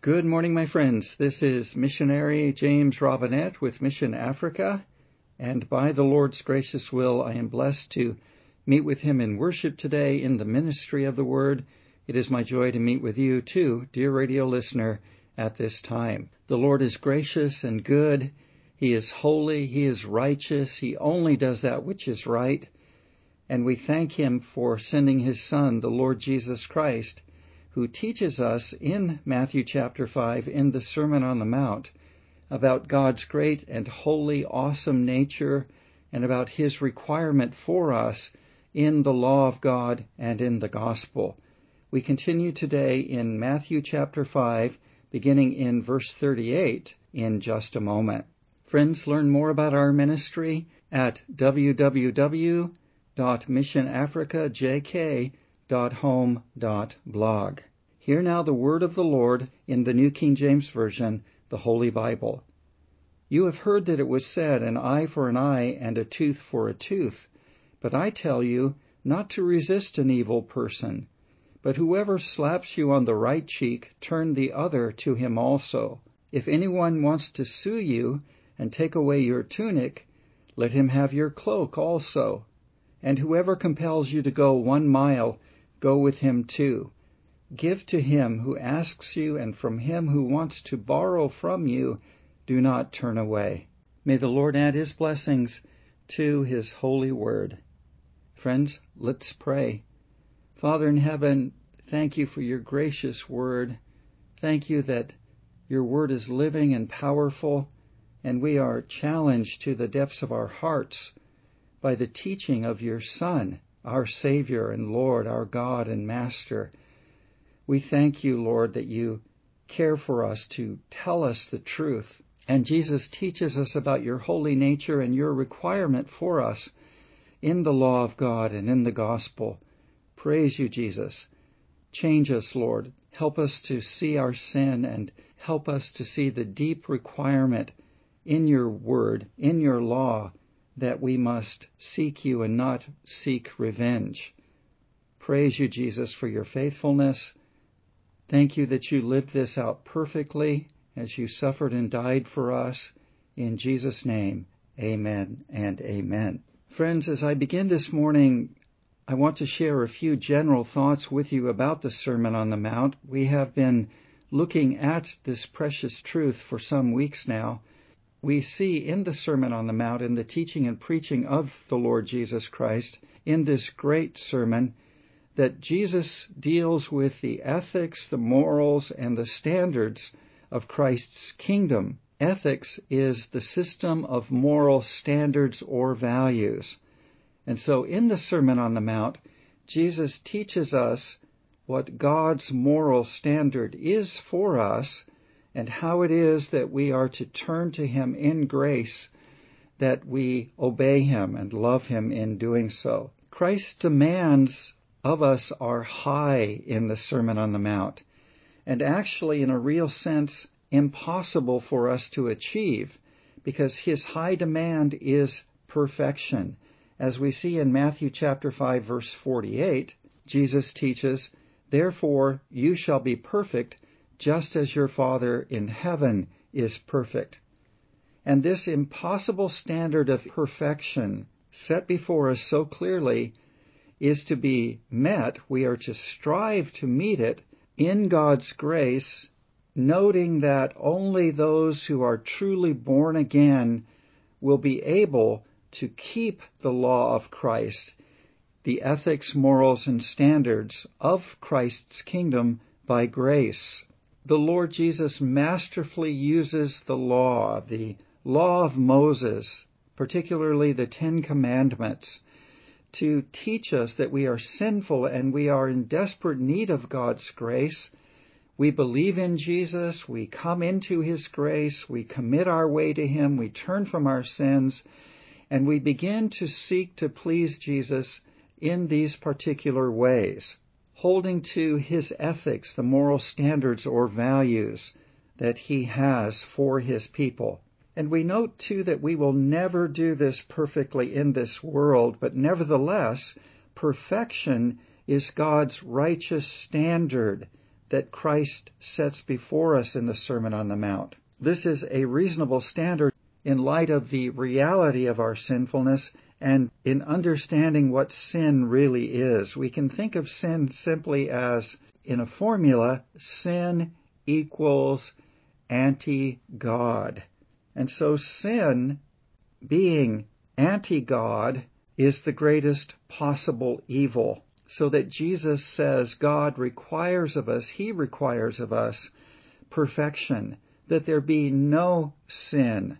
Good morning, my friends. This is missionary James Robinette with Mission Africa, and by the Lord's gracious will, I am blessed to meet with Him in worship today in the ministry of the Word. It is my joy to meet with you, too, dear radio listener, at this time. The Lord is gracious and good. He is holy. He is righteous. He only does that which is right. And we thank Him for sending His Son, the Lord Jesus Christ, who teaches us in Matthew chapter 5 in the Sermon on the Mount about God's great and holy, awesome nature and about His requirement for us in the law of God and in the gospel. We continue today in Matthew chapter 5, beginning in verse 38 in just a moment. Friends, learn more about our ministry at www.missionafricajk.home.blog. Hear now the word of the Lord in the New King James Version, the Holy Bible. You have heard that it was said, an eye for an eye and a tooth for a tooth. But I tell you not to resist an evil person. But whoever slaps you on the right cheek, turn the other to him also. If anyone wants to sue you and take away your tunic, let him have your cloak also. And whoever compels you to go 1 mile, go with him 2. Give to him who asks you, and from him who wants to borrow from you, do not turn away. May the Lord add His blessings to His holy word. Friends, let's pray. Father in heaven, thank You for Your gracious word. Thank You that Your word is living and powerful, and we are challenged to the depths of our hearts by the teaching of Your Son, our Savior and Lord, our God and Master. We thank You, Lord, that You care for us to tell us the truth. And Jesus teaches us about Your holy nature and Your requirement for us in the law of God and in the gospel. Praise You, Jesus. Change us, Lord. Help us to see our sin and help us to see the deep requirement in Your word, in Your law, that we must seek You and not seek revenge. Praise You, Jesus, for Your faithfulness. Thank You that You lived this out perfectly as You suffered and died for us. In Jesus' name, amen and amen. Friends, as I begin this morning, I want to share a few general thoughts with you about the Sermon on the Mount. We have been looking at this precious truth for some weeks now. We see in the Sermon on the Mount, in the teaching and preaching of the Lord Jesus Christ, in this great sermon, that Jesus deals with the ethics, the morals, and the standards of Christ's kingdom. Ethics is the system of moral standards or values. And so in the Sermon on the Mount, Jesus teaches us what God's moral standard is for us and how it is that we are to turn to Him in grace, that we obey Him and love Him in doing so. Christ's demands of us are high in the Sermon on the Mount, and actually, in a real sense, impossible for us to achieve, because His high demand is perfection. As we see in Matthew chapter 5, verse 48, Jesus teaches, "Therefore you shall be perfect, just as your Father in heaven is perfect." And this impossible standard of perfection, set before us so clearly, is to be met. We are to strive to meet it in God's grace, noting that only those who are truly born again will be able to keep the law of Christ, the ethics, morals, and standards of Christ's kingdom by grace. The Lord Jesus masterfully uses the law of Moses, particularly the 10 Commandments, to teach us that we are sinful and we are in desperate need of God's grace. We believe in Jesus, we come into His grace, we commit our way to Him, we turn from our sins, and we begin to seek to please Jesus in these particular ways, holding to His ethics, the moral standards or values that He has for His people. And we note, too, that we will never do this perfectly in this world, but nevertheless, perfection is God's righteous standard that Christ sets before us in the Sermon on the Mount. This is a reasonable standard in light of the reality of our sinfulness and in understanding what sin really is. We can think of sin simply as, in a formula, sin equals anti-God. And so sin, being anti-God, is the greatest possible evil. So that Jesus says God requires of us, He requires of us perfection, that there be no sin,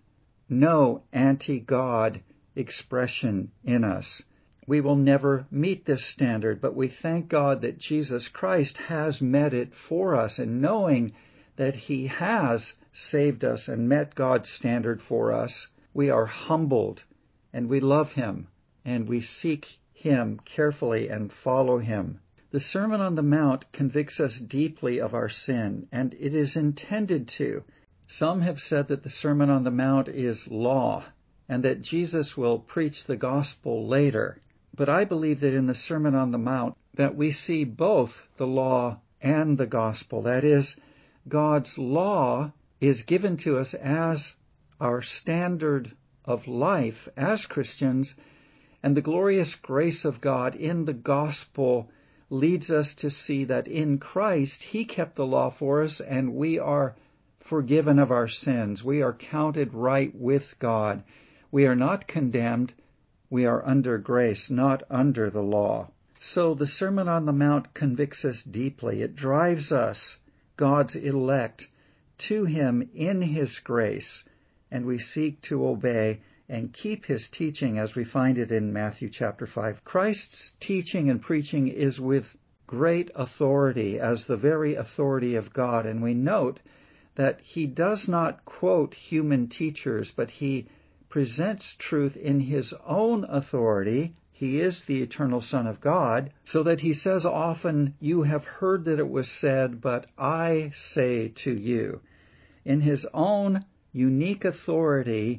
no anti-God expression in us. We will never meet this standard, but we thank God that Jesus Christ has met it for us, and knowing that He has saved us and met God's standard for us, we are humbled and we love Him and we seek Him carefully and follow Him. The Sermon on the Mount convicts us deeply of our sin, and it is intended to. Some have said that the Sermon on the Mount is law, and that Jesus will preach the gospel later. But I believe that in the Sermon on the Mount that we see both the law and the gospel. That is, God's law is given to us as our standard of life as Christians, and the glorious grace of God in the gospel leads us to see that in Christ He kept the law for us, and we are forgiven of our sins. We are counted right with God. We are not condemned. We are under grace, not under the law. So the Sermon on the Mount convicts us deeply. It drives us, God's elect, to Him in His grace, and we seek to obey and keep His teaching as we find it in Matthew chapter 5. Christ's teaching and preaching is with great authority as the very authority of God, and we note that He does not quote human teachers, but He presents truth in His own authority. He is the eternal Son of God, so that He says often, "You have heard that it was said, but I say to you." In His own unique authority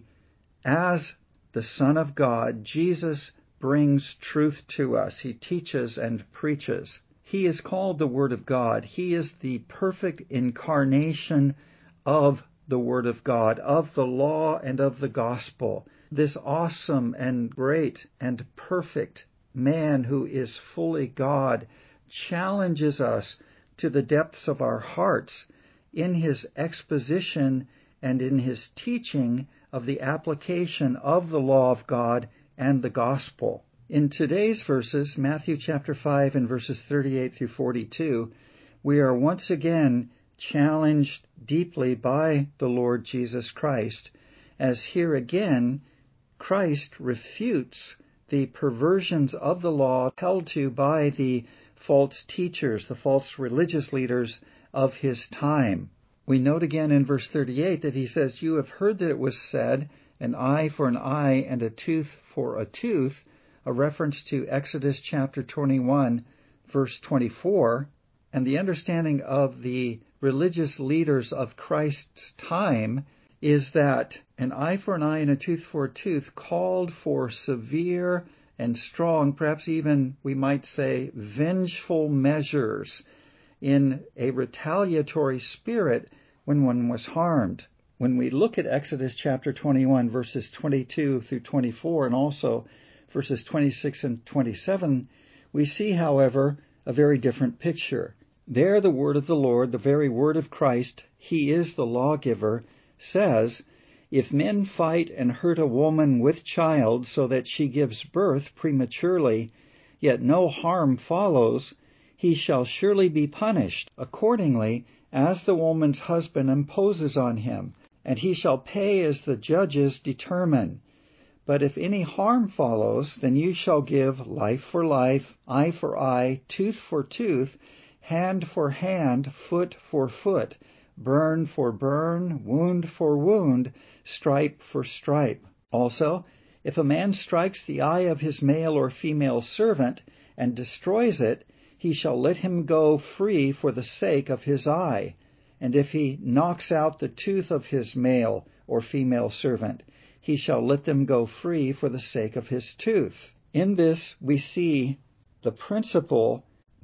as the Son of God, Jesus brings truth to us. He teaches and preaches. He is called the Word of God. He is the perfect incarnation of the Word of God, of the law and of the gospel. This awesome and great and perfect man who is fully God challenges us to the depths of our hearts in His exposition and in His teaching of the application of the law of God and the gospel. In today's verses, Matthew chapter 5 and verses 38 through 42, we are once again challenged deeply by the Lord Jesus Christ, as here again Christ refutes the perversions of the law held to by the false teachers, the false religious leaders of His time. We note again in verse 38 that He says, "You have heard that it was said, an eye for an eye and a tooth for a tooth," a reference to Exodus chapter 21, verse 24. And the understanding of the religious leaders of Christ's time is that an eye for an eye and a tooth for a tooth called for severe and strong, perhaps even we might say vengeful measures in a retaliatory spirit when one was harmed. When we look at Exodus chapter 21, verses 22 through 24, and also verses 26 and 27, we see, however, a very different picture. There the word of the Lord, the very word of Christ, He is the lawgiver, says, "If men fight and hurt a woman with child so that she gives birth prematurely, yet no harm follows, he shall surely be punished accordingly as the woman's husband imposes on him, and he shall pay as the judges determine. But if any harm follows, then you shall give life for life, eye for eye, tooth for tooth, hand for hand, foot for foot, burn for burn, wound for wound, stripe for stripe. Also, if a man strikes the eye of his male or female servant and destroys it, he shall let him go free for the sake of his eye. And if he knocks out the tooth of his male or female servant, he shall let them go free for the sake of his tooth." In this we see the principle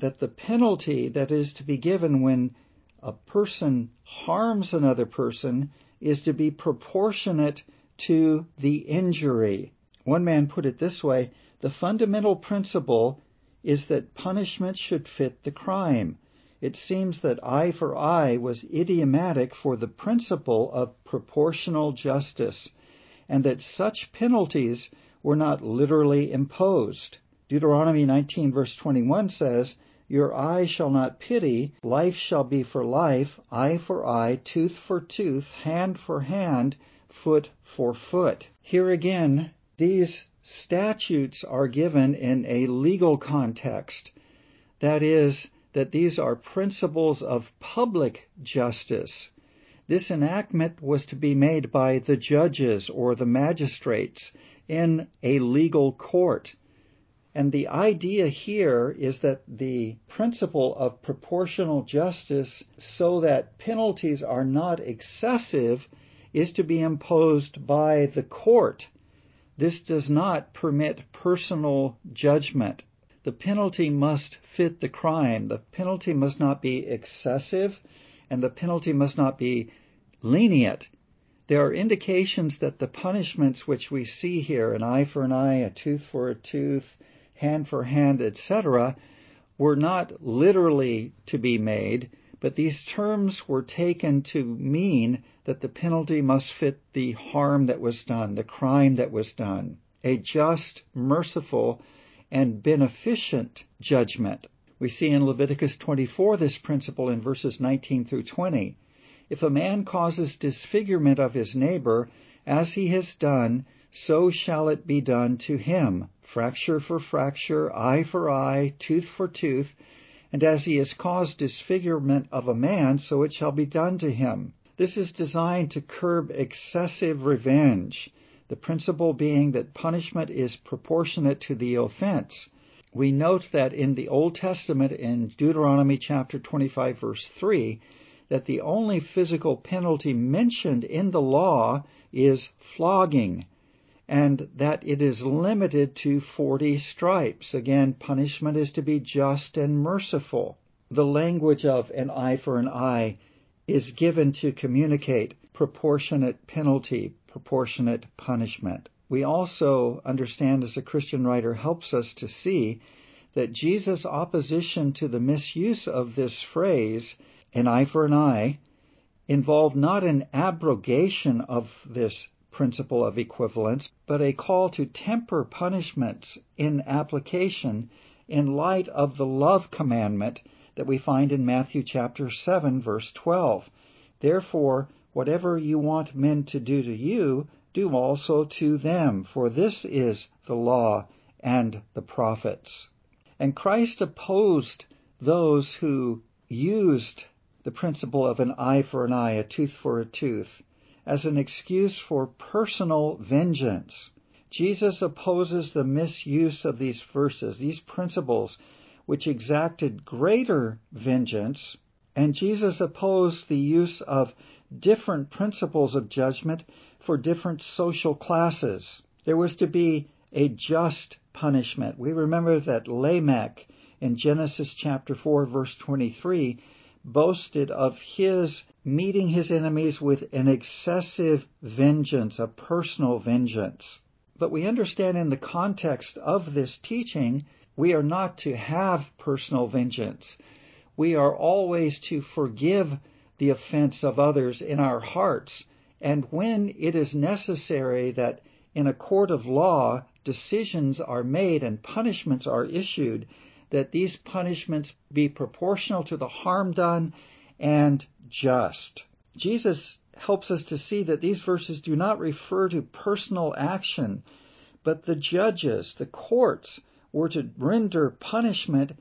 that the penalty that is to be given when a person harms another person is to be proportionate to the injury. One man put it this way: the fundamental principle is that punishment should fit the crime. It seems that eye for eye was idiomatic for the principle of proportional justice, and that such penalties were not literally imposed. Deuteronomy 19 verse 21 says, "Your eye shall not pity, life shall be for life, eye for eye, tooth for tooth, hand for hand, foot for foot." Here again, these statutes are given in a legal context. That is, that these are principles of public justice. This enactment was to be made by the judges or the magistrates in a legal court. And the idea here is that the principle of proportional justice, so that penalties are not excessive, is to be imposed by the court. This does not permit personal judgment. The penalty must fit the crime. The penalty must not be excessive, and the penalty must not be lenient. There are indications that the punishments which we see here, an eye for an eye, a tooth for a tooth, hand for hand, etc., were not literally to be made, but these terms were taken to mean that the penalty must fit the harm that was done, the crime that was done. A just, merciful, and beneficent judgment. We see in Leviticus 24 this principle in verses 19 through 20. If a man causes disfigurement of his neighbor, as he has done, so shall it be done to him. Fracture for fracture, eye for eye, tooth for tooth, and as he has caused disfigurement of a man, so it shall be done to him. This is designed to curb excessive revenge, the principle being that punishment is proportionate to the offense. We note that in the Old Testament, in Deuteronomy chapter 25, verse 3, that the only physical penalty mentioned in the law is flogging, and that it is limited to 40 stripes. Again, punishment is to be just and merciful. The language of an eye for an eye is given to communicate proportionate penalty, proportionate punishment. We also understand, as a Christian writer helps us to see, that Jesus' opposition to the misuse of this phrase, an eye for an eye, involved not an abrogation of this principle of equivalence, but a call to temper punishments in application in light of the love commandment that we find in Matthew chapter 7, verse 12. Therefore, whatever you want men to do to you, do also to them, for this is the law and the prophets. And Christ opposed those who used the principle of an eye for an eye, a tooth for a tooth, as an excuse for personal vengeance. Jesus opposes the misuse of these verses, these principles, which exacted greater vengeance, and Jesus opposed the use of different principles of judgment for different social classes. There was to be a just punishment. We remember that Lamech in Genesis chapter 4, verse 23, boasted of his meeting his enemies with an excessive vengeance, a personal vengeance. But we understand in the context of this teaching, we are not to have personal vengeance. We are always to forgive the offense of others in our hearts, and when it is necessary that in a court of law decisions are made and punishments are issued, that these punishments be proportional to the harm done and just. Jesus helps us to see that these verses do not refer to personal action, but the judges, the courts, were to render punishment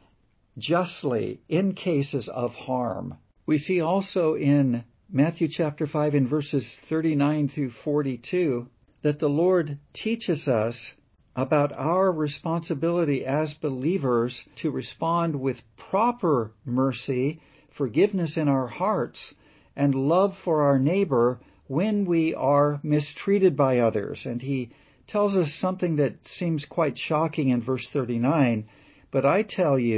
justly in cases of harm. We see also in Matthew chapter 5 in verses 39 through 42 that the Lord teaches us about our responsibility as believers to respond with proper mercy, forgiveness in our hearts, and love for our neighbor when we are mistreated by others. And he tells us something that seems quite shocking in verse 39. But I tell you,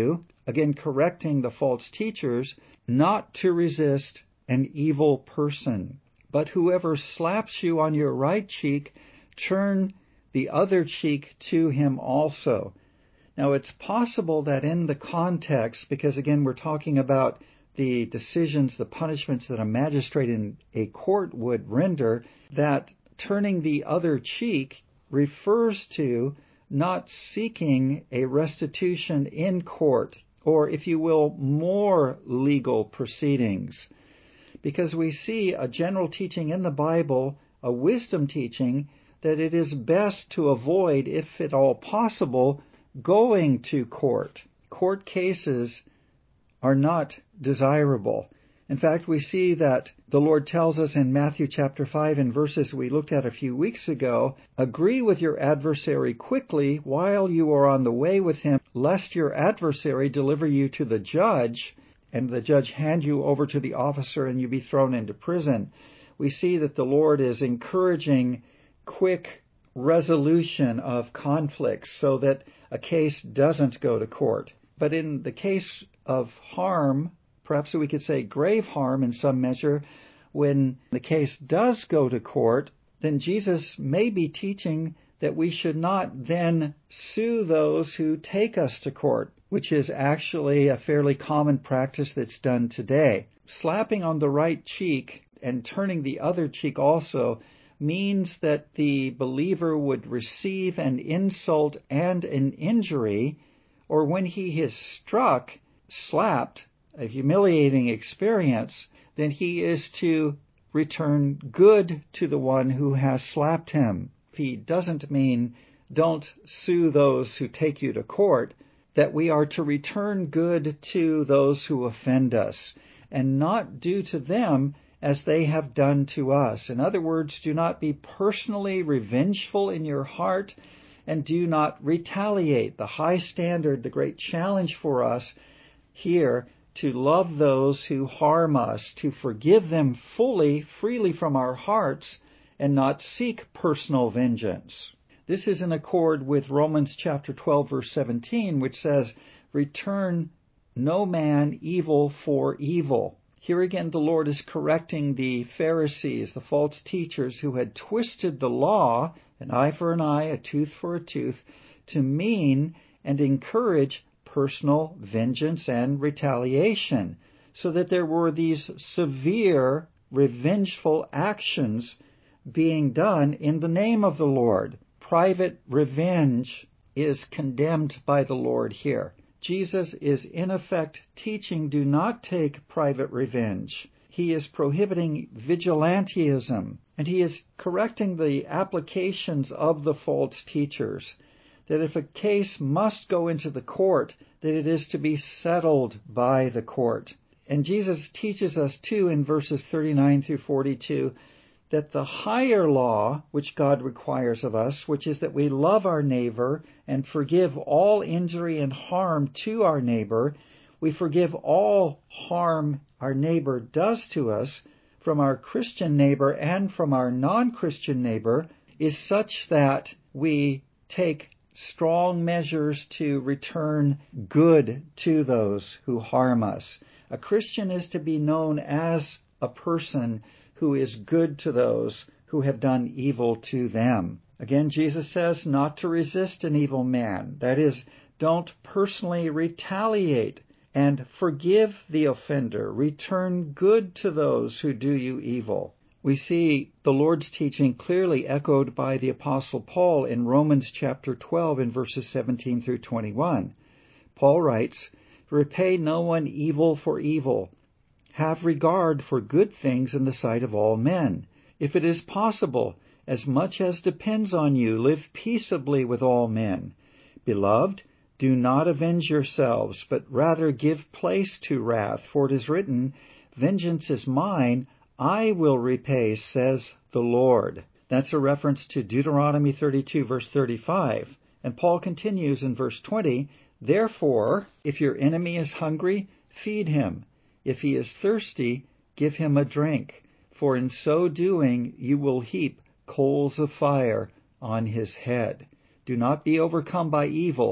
again correcting the false teachers, not to resist an evil person. But whoever slaps you on your right cheek, turn the other cheek to him also. Now, it's possible that in the context, because again, we're talking about the decisions, the punishments that a magistrate in a court would render, that turning the other cheek refers to not seeking a restitution in court, or if you will, more legal proceedings. Because we see a general teaching in the Bible, a wisdom teaching, that it is best to avoid, if at all possible, going to court. Court cases are not desirable. In fact, we see that the Lord tells us in Matthew chapter 5 in verses we looked at a few weeks ago, agree with your adversary quickly while you are on the way with him, lest your adversary deliver you to the judge, and the judge hand you over to the officer and you be thrown into prison. We see that the Lord is encouraging quick resolution of conflicts so that a case doesn't go to court. But in the case of harm, perhaps we could say grave harm in some measure, when the case does go to court, then Jesus may be teaching that we should not then sue those who take us to court, which is actually a fairly common practice that's done today. Slapping on the right cheek and turning the other cheek also means that the believer would receive an insult and an injury, or when he is struck, slapped, a humiliating experience, then he is to return good to the one who has slapped him. He doesn't mean don't sue those who take you to court, that we are to return good to those who offend us, and not do to them as they have done to us. In other words, do not be personally revengeful in your heart, and do not retaliate. The high standard, the great challenge for us here, to love those who harm us, to forgive them fully, freely from our hearts, and not seek personal vengeance. This is in accord with Romans chapter 12, verse 17, which says, return no man evil for evil. Here again, the Lord is correcting the Pharisees, the false teachers who had twisted the law, an eye for an eye, a tooth for a tooth, to mean and encourage personal vengeance and retaliation, so that there were these severe, revengeful actions being done in the name of the Lord. Private revenge is condemned by the Lord here. Jesus is in effect teaching, do not take private revenge. He is prohibiting vigilantism, and he is correcting the applications of the false teachers, that if a case must go into the court, that it is to be settled by the court. And Jesus teaches us too in verses 39 through 42 that the higher law which God requires of us, which is that we love our neighbor and forgive all injury and harm to our neighbor, we forgive all harm our neighbor does to us from our Christian neighbor and from our non-Christian neighbor, is such that we take strong measures to return good to those who harm us. A Christian is to be known as a person who is good to those who have done evil to them. Again, Jesus says not to resist an evil man. That is, don't personally retaliate, and forgive the offender. Return good to those who do you evil. We see the Lord's teaching clearly echoed by the Apostle Paul in Romans chapter 12 in verses 17 through 21. Paul writes, repay no one evil for evil. Have regard for good things in the sight of all men. If it is possible, as much as depends on you, live peaceably with all men. Beloved, do not avenge yourselves, but rather give place to wrath, for it is written, vengeance is mine, I will repay, says the Lord. That's a reference to Deuteronomy 32, verse 35. And Paul continues in verse 20, therefore, if your enemy is hungry, feed him. If he is thirsty, give him a drink, for in so doing you will heap coals of fire on his head. Do not be overcome by evil,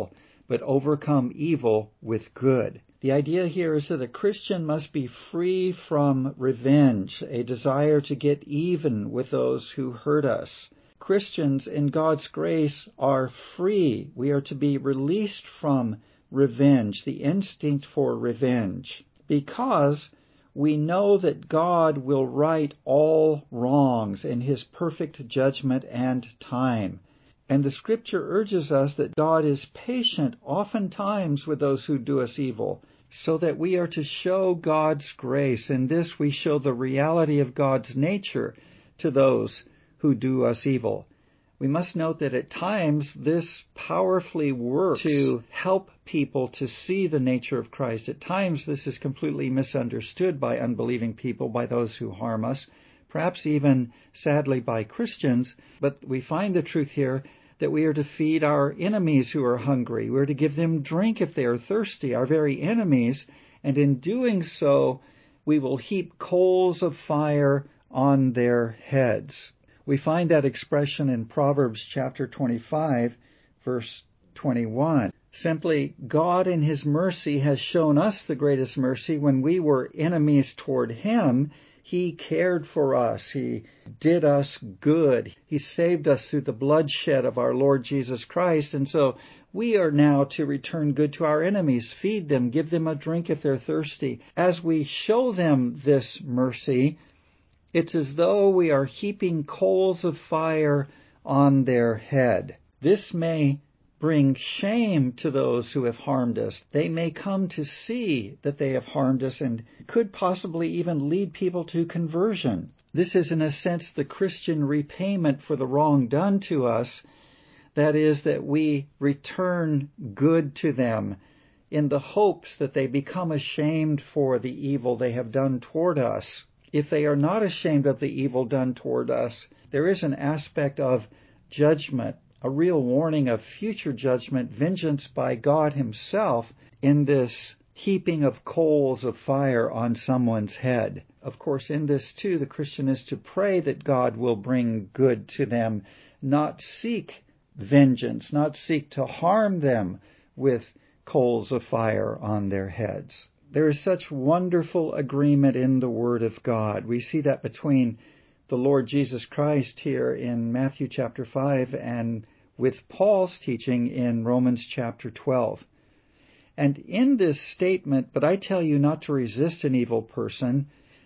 but overcome evil with good. The idea here is that a Christian must be free from revenge, a desire to get even with those who hurt us. Christians, in God's grace, are free. We are to be released from revenge, the instinct for revenge, because we know that God will right all wrongs in His perfect judgment and time. And the Scripture urges us that God is patient oftentimes with those who do us evil, so that we are to show God's grace. In this we show the reality of God's nature to those who do us evil. We must note that at times this powerfully works to help people to see the nature of Christ. At times this is completely misunderstood by unbelieving people, by those who harm us, perhaps even, sadly, by Christians. But we find the truth here that we are to feed our enemies who are hungry. We are to give them drink if they are thirsty, our very enemies. And in doing so, we will heap coals of fire on their heads. We find that expression in Proverbs chapter 25, verse 21. Simply, God in His mercy has shown us the greatest mercy. When we were enemies toward Him, He cared for us. He did us good. He saved us through the bloodshed of our Lord Jesus Christ. And so we are now to return good to our enemies, feed them, give them a drink if they're thirsty. As we show them this mercy, it's as though we are heaping coals of fire on their head. This may bring shame to those who have harmed us. They may come to see that they have harmed us and could possibly even lead people to conversion. This is, in a sense, the Christian repayment for the wrong done to us. That is, that we return good to them in the hopes that they become ashamed for the evil they have done toward us. If they are not ashamed of the evil done toward us, there is an aspect of judgment, a real warning of future judgment, vengeance by God Himself in this heaping of coals of fire on someone's head. Of course, in this too, the Christian is to pray that God will bring good to them, not seek vengeance, not seek to harm them with coals of fire on their heads. There is such wonderful agreement in the Word of God. We see that between the Lord Jesus Christ here in Matthew chapter 5 and with Paul's teaching in Romans chapter 12. And in this statement, but I tell you not to resist an evil person,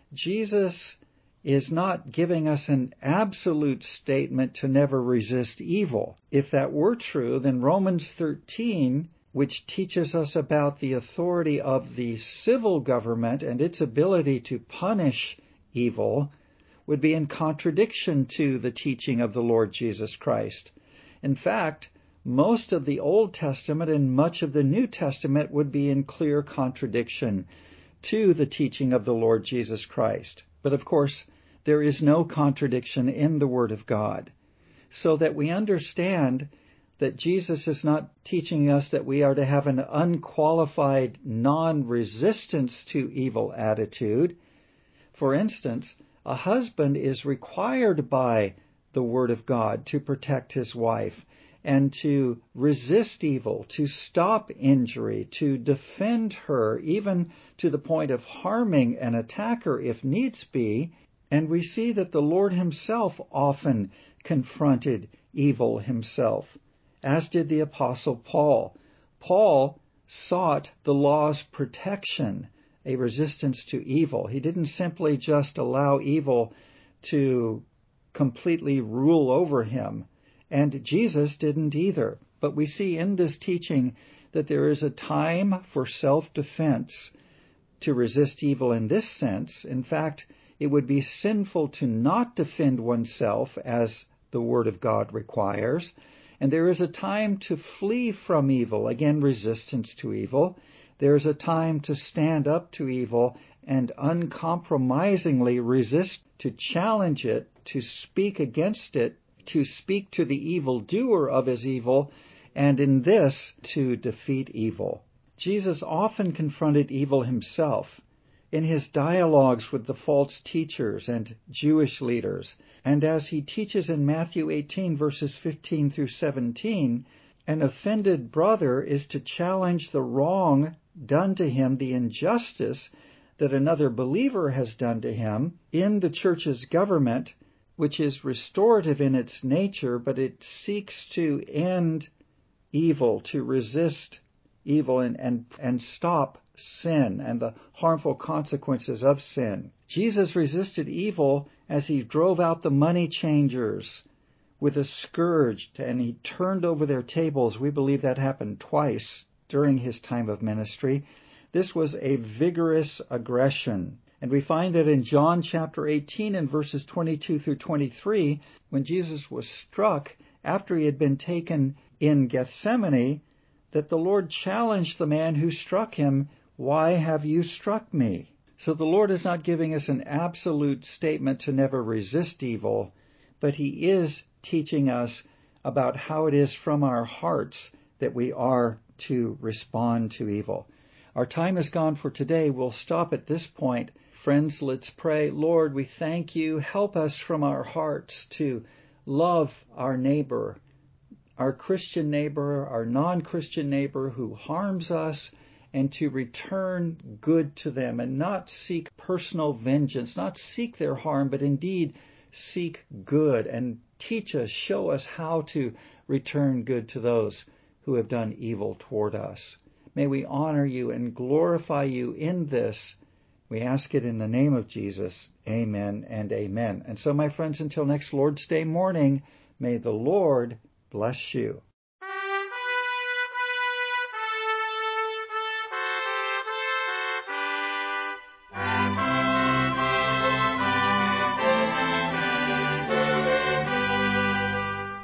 Jesus is not giving us an absolute statement to never resist evil. If that were true, then Romans 13, which teaches us about the authority of the civil government and its ability to punish evil, would be in contradiction to the teaching of the Lord Jesus Christ. In fact, most of the Old Testament and much of the New Testament would be in clear contradiction to the teaching of the Lord Jesus Christ. But of course, there is no contradiction in the Word of God, so that we understand that Jesus is not teaching us that we are to have an unqualified non-resistance to evil attitude. For instance, a husband is required by the Word of God to protect his wife and to resist evil, to stop injury, to defend her, even to the point of harming an attacker if needs be. And we see that the Lord Himself often confronted evil Himself, as did the Apostle Paul. Paul sought the law's protection, a resistance to evil. He didn't simply just allow evil to completely rule over him, and Jesus didn't either. But we see in this teaching that there is a time for self-defense to resist evil in this sense. In fact, it would be sinful to not defend oneself as the Word of God requires. And there is a time to flee from evil, again, resistance to evil. There is a time to stand up to evil and uncompromisingly resist, to challenge it, to speak against it, to speak to the evildoer of his evil, and in this, to defeat evil. Jesus often confronted evil Himself in His dialogues with the false teachers and Jewish leaders. And as He teaches in Matthew 18, verses 15 through 17, An offended brother is to challenge the wrong done to him, the injustice that another believer has done to him in the church's government, which is restorative in its nature, but it seeks to end evil, to resist evil and stop sin and the harmful consequences of sin. Jesus resisted evil as he drove out the money changers with a scourge, and he turned over their tables. We believe that happened twice during his time of ministry. This was a vigorous aggression. And we find that in John chapter 18 and verses 22 through 23, when Jesus was struck after he had been taken in Gethsemane, that the Lord challenged the man who struck him, "Why have you struck me?" So the Lord is not giving us an absolute statement to never resist evil, but he is teaching us about how it is from our hearts that we are to respond to evil. Our time is gone for today. We'll stop at this point. Friends, let's pray. Lord, we thank you. Help us from our hearts to love our neighbor, our Christian neighbor, our non-Christian neighbor who harms us, and to return good to them and not seek personal vengeance, not seek their harm, but indeed seek good, and teach us, show us how to return good to those who have done evil toward us. May we honor you and glorify you in this. We ask it in the name of Jesus. Amen and amen. And so, my friends, until next Lord's Day morning, may the Lord bless you.